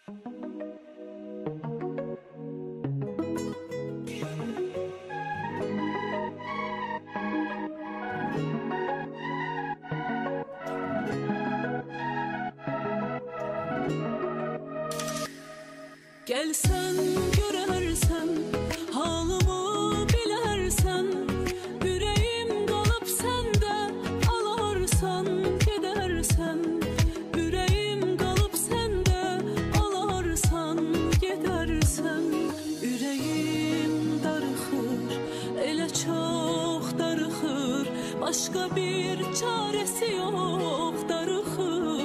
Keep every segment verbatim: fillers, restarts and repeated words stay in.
Gelsen görersen, halımı bilersen, yüreğim kalıp sende, alarsan gidersen, yüreğim kalıp sende, alarsan gidersen, yüreğim darıxır, elə çok darıxır, başka bir çaresi yok, darıxır.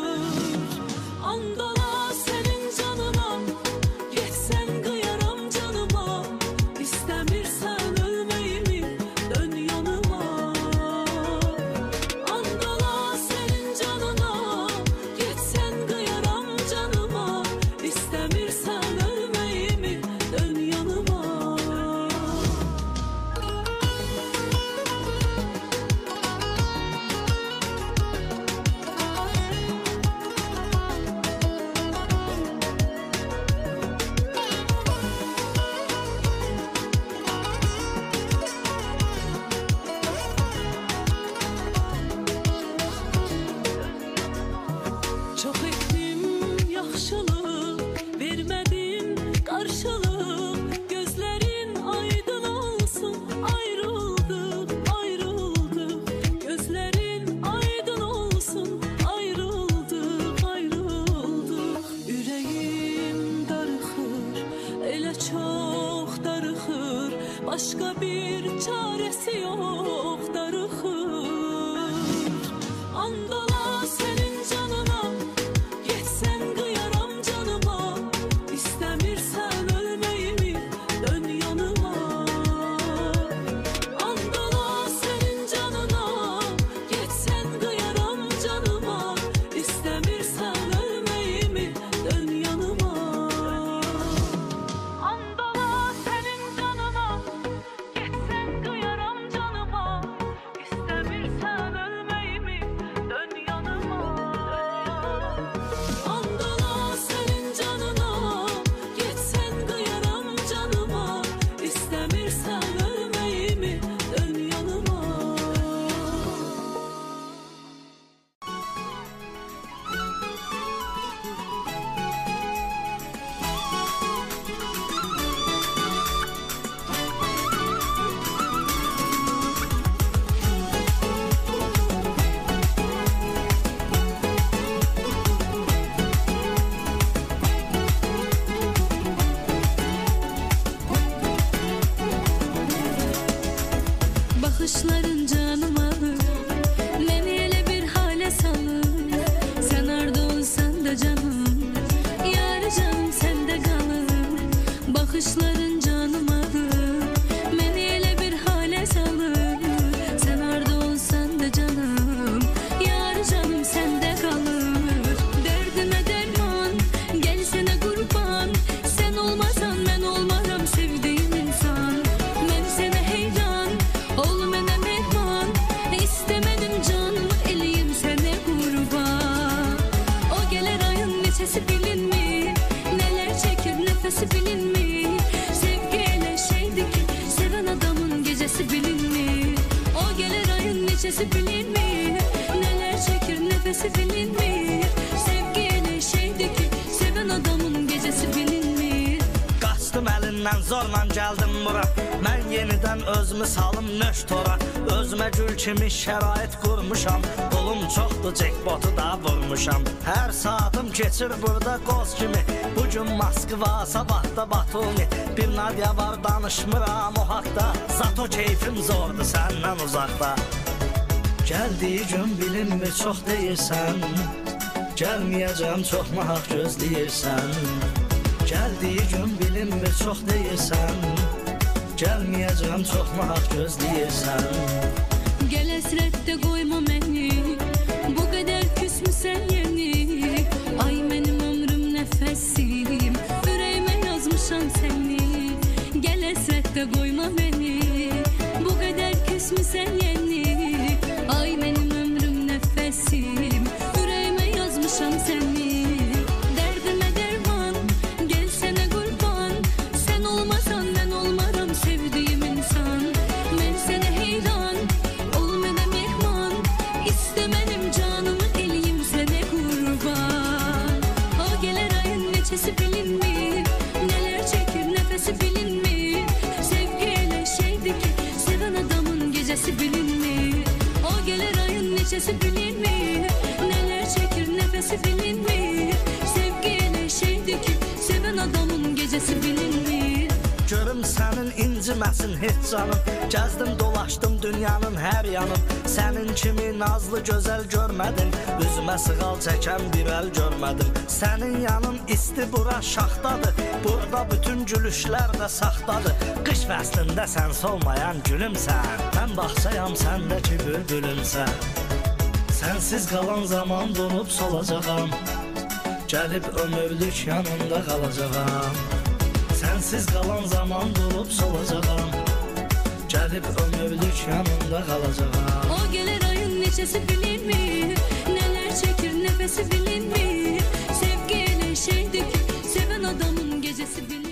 Andala senin canına, geçsen kıyarım canıma, İstemirsen ölmeyimi, dön yanıma. Andala senin canına, geçsen kıyarım canıma, İstemirsen ölmeyimi, dön yanıma. Çok ettim yaxşılık, vermedin karşılık, gözlerin aydın olsun, ayrıldık, ayrıldık, gözlerin aydın olsun, ayrıldık, ayrıldık. Yüreğim darıxır, elə çok darıxır, başka bir çaresi yok, darıxır. Andala senin canına, geçsen kıyarım canıma, İstemirsen ölmeyimi, dön yanıma. Andala senin canına, geçsen kıyarım canıma, İstemirsen ölmeyimi, dön yanıma. Andala senin canına, geçsen kıyarım canıma, İstemirsen ölmeyimi, dön yanıma. Andala senin canına, geçsen kıyarım canıma, İstemirsen ölmeyimi, dön yanıma. Bakışların canım alır, beni ele bir hale salır. Sen arda olsan da canım, yar canım sende kalır. Bakışların canım alır, beni ele bir hale salır. Sen arda olsan da canım, yar canım sende kalır. Derdime derman, gelsene kurban, sen olmasan ben olmaram sevdiğim insan. Ben sana heyran, ol mene mehman, istemedim canımı eleyim sene kurban. O gelir ayın neçesi bilin mi, neler çekir nefesi bilin mi? Sevgiyle şeydi ki, seven adamın gecesi bilin mi? O gelir ayın neçesi bilin mi, neler çekir nefesi bilin mi? Sevgiyle şeydi ki, seven adamın gecesi bilin mi? Qaçdım əlindən zorla gəldim bura, mən yenidən özümü salım nöş tora. Özümə gül kimi şərait qurmuşam, pulum çoxdur, jackpotu da vurmuşam. Hər saatım keçir burada qoz kimi, bugün Moskva, sabah da Batumi. Bir Nadia var danışmıram o haqda, zato keyfim zordur səndən uzaqda. Gəldiyi gün bilinmi çox deyirsən, gəlməyəcəm çox mahaq gözləyirsən. Gəldiyi gün bilinmi çox deyirsən, gəlməyəcəm çox mahaq gözləyirsən. Gel esrette koyma beni, bu kadar küsmüsen yeni. Ay benim ömrüm nefesim, yüreğime yazmışam seni. Gel esrette koyma beni, bu kadar küsmüsen yeni. Ay benim ömrüm nefesim, yüreğime yazmışam seni. Derdime derman, inciməsin heç canım. Gəzdim dolaşdım dünyanın hər yanın. Sənin kimi nazlı gözəl görmədim. Üzümə sığal çəkən bir əl görmədim. Sənin yanın isti, bura şaxtadır. Burada bütün gülüşlər də saxtadır. Qış fəslində sən solmayan gülümsən. Mən baxsayam səndəki bülbülümsən. Sənsiz qalan zaman donub solacağam. Gəlib ömürlük yanında qalacağam. Sənsiz qalan zaman donub solacağam. Gəlib ömürlük yanında qalacağam. O gələr ayın neçəsi bilinmi? Nələr çəkir nəfəsi bilinmi? Sevgi elə şeydir ki, sevən adamın gecəsi bilinmi?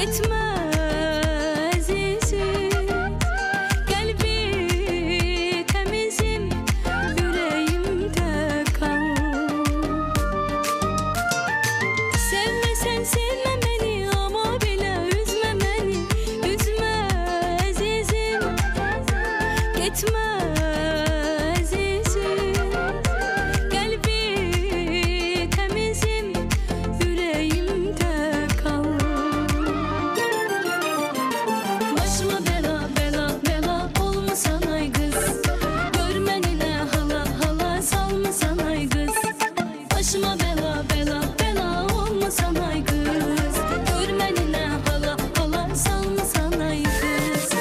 Gitme azizim, kalbi temizim, yüreğimde kal. Sevmesen sevme beni ama bile üzme beni, üzme azizim. Gitme azizim, kalbi temizim, yüreğimde kal. Başıma bela bela bela olmasan ay kız, görmenine hala hala salmasan ay kız. Başıma bela bela bela olmasan ay kız, görmenine hala hala salmasan ay kız.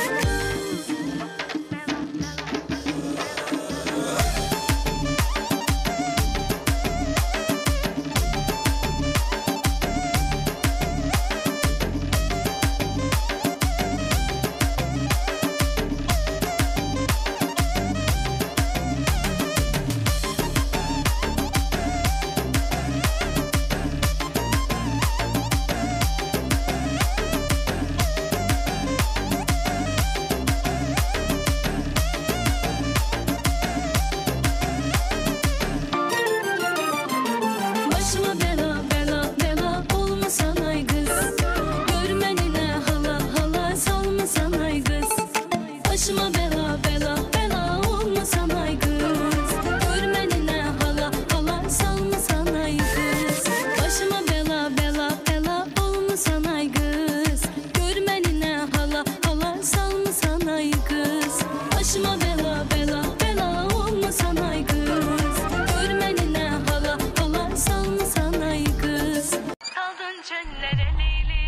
Başıma bela bela bela olmasan ay kız, görmenine hala hala salmasan ay kız. Başıma bela bela bela olmasan ay kız, görmenine hala hala salmasan ay kız. Başıma bela bela bela olmasan ay kız, görmenine hala hala salmasan ay kız. Başıma bela bela bela olmasan ay kız, görmenine hala hala salmasan ay kız. Saldın çöllere Leyli.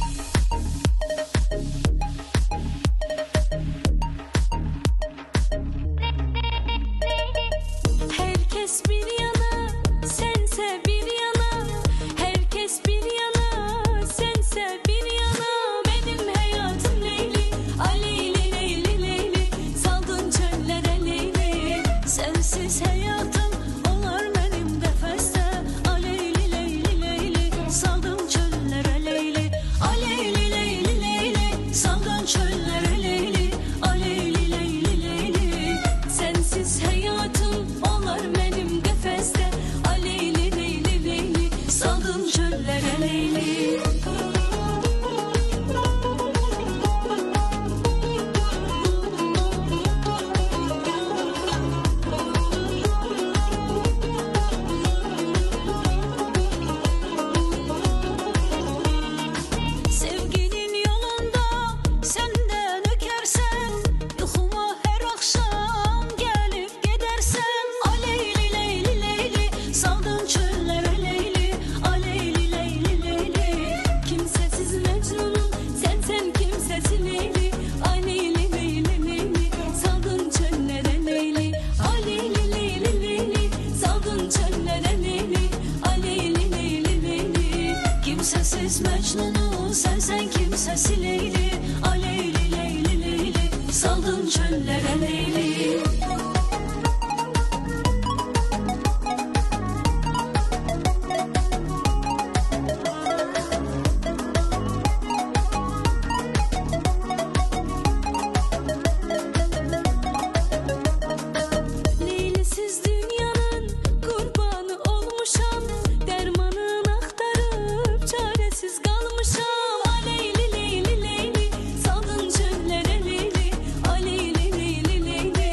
Herkes bir yana, sense bir yana. Herkes bir yana, sense bir yana. Benim hayatım Leyli, Aleyli Leyli Leyli. Saldın çöllere Leyli. Sensiz hayatım olar benim defeste. Aleyli Leyli Leyli. Saldın çöllere Leyli. Aleyli Leyli Leyli. Saldın çöllere Leyli. Aleyli Leyli Leyli. Sensiz hayatım olar benim defeste. Aleyli Leyli Leyli. Saldın çöllere Leyli. Sevginin yolunda senden ökersen, yuxuma her akşam gelip gidersen. Aleyli Leyli Leyli. Saldın çöllere Leyli. Aleyli Leyli Leyli. Kimsesiz Mecnun'um, sen sen kimsesiz Leyli. Aleyli Leyli Leyli. Saldın çöllere Leyli. Aleyli Leyli Leyli. Saldın çöllere Leyli. Aleyli Leyli Leyli. Kimsesiz Mecnun'um, sen sen kimsesiz Leyli. Aleyli Leyli Leyli. Saldın çöllere Leyli. Leylisiz dünyanın kurbanı olmuşam, dermanın aktarıp çaresiz kalmışam. Aleyli Leyli Leyli. Saldın çöllere Leyli. Aleyli Leyli Leyli.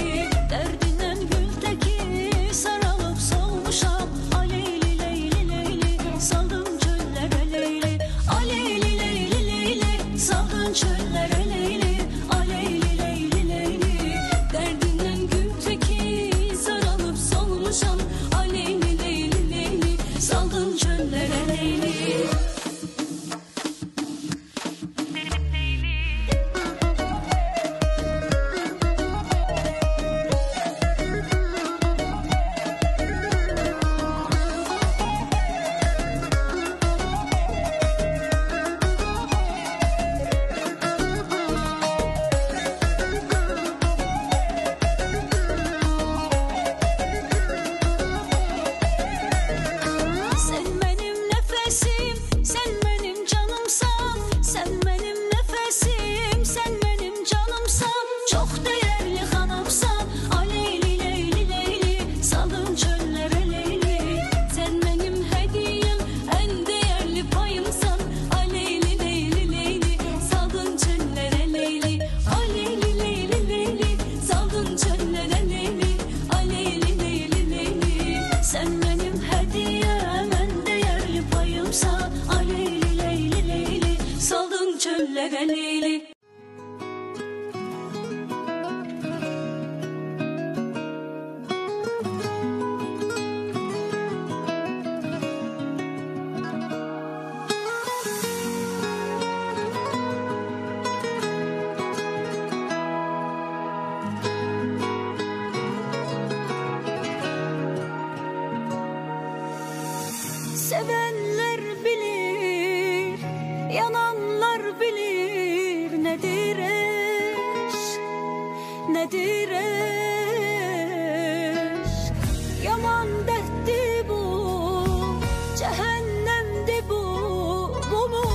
çöllere Leyli. Sevenler bilir, yananlar bilir nedir eşk, nedir eşk. Yaman dertti bu, cehennemdi bu, bu mu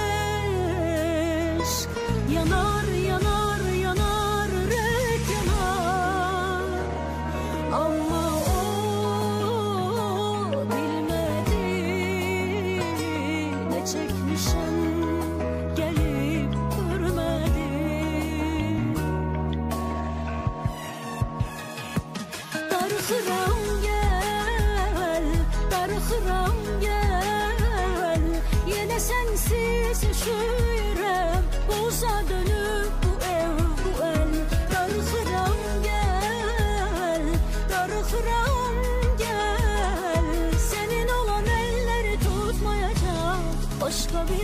eşk? Yanar, yanar, yanar, yürek yanar. Ama çekmişim gelip görmedim. Darıxıram gel, darıxıram gel. Yine sensiz yaşayırım, boza dönüp bu ev, bu el. Darıxıram gel, darıxıram gel. Senin olan elleri tutmayacak başka bir el.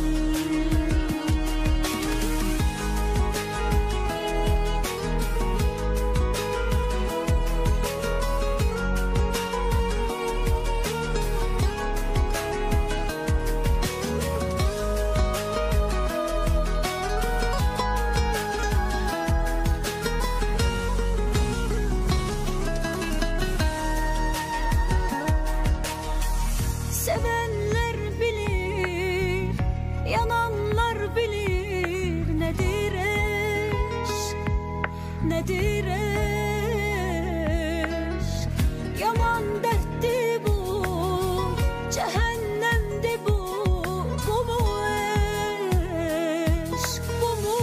Sevenler bilir, yananlar bilir nedir eşk, nedir eşk. Yaman dertti bu, cehennemdi bu, bu mu eşk, bu mu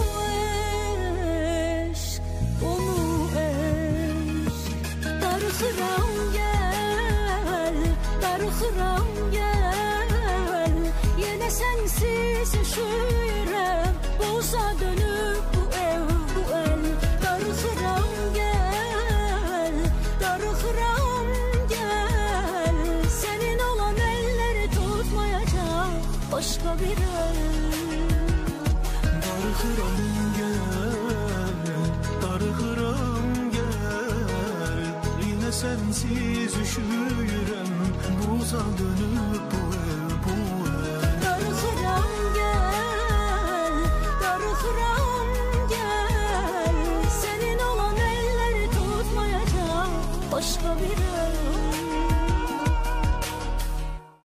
eşk, bu mu eşk. Darıxıram gel, darıxıram gel. Yine sensiz yaşayırım, boza dönüp bu ev, bu el. Darıxıram gel, darıxıram gel. Senin olan elleri tutmayacak başka bir el. Darıxıram gel, darıxıram gel. Yine sensiz üşüyürəm, buza dönüp bu ev, bu ev. Darıxıram gel, darıxıram gel. Senin olan elleri tutmayacak başka bir el.